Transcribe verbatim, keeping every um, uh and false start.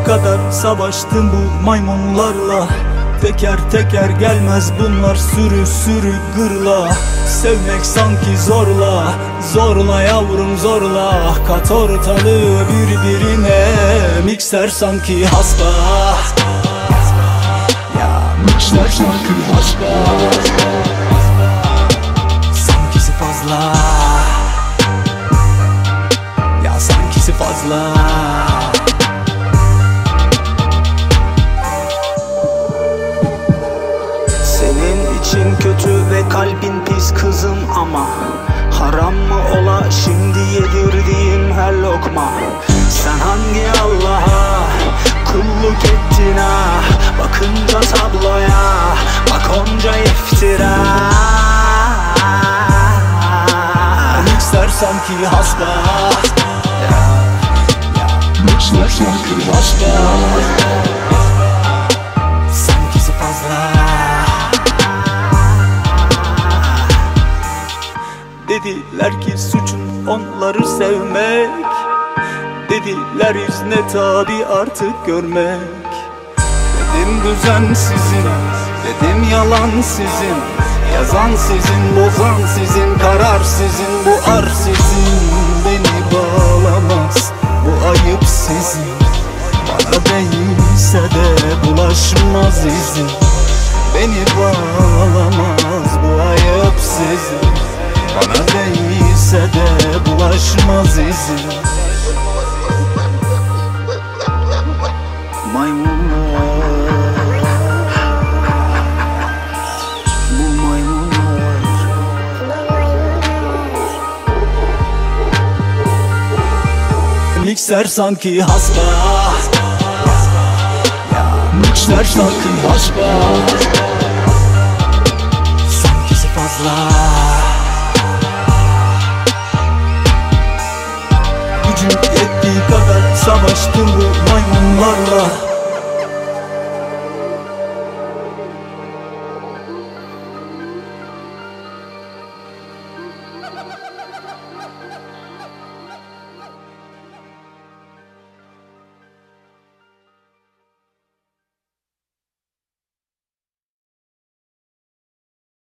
kadar savaştım bu maymunlarla. Teker teker gelmez bunlar, sürü sürü gırla. Sevmek sanki zorla, zorla yavrum zorla. Kat ortalığı birbirine, mikser sanki hasba. Ya mikser sanki hasba. Sankisi fazla, ya sankisi fazla. İçin kötü ve kalbin pis kızım ama haram mı ola şimdi yedirdiğim her lokma? Sen hangi Allah'a kulluk ettin ha? Bakınca tabloya bak onca iftira. Mikser sanki hasba, mikser sanki hasba. Sankisi fazla. Dediler ki suçun onları sevmek, dediler yüzüne tabi artık görmek. Dedim düzen sizin, dedim yalan sizin. Yazan sizin, bozan sizin, karar sizin, bu ar sizin. Beni bağlamaz, bu ayıp sizin. Bana değilse de bulaşmaz izin. Beni bağlamaz, bu ayıp sizin. Bana değilse de bulaşmaz izin. Maymunlar, bu maymunlar. Mikser sanki hasba, mikser sanki hasba. Sankisi fazla. Gücüm yettiği kadar savaştım bu maymunlarla.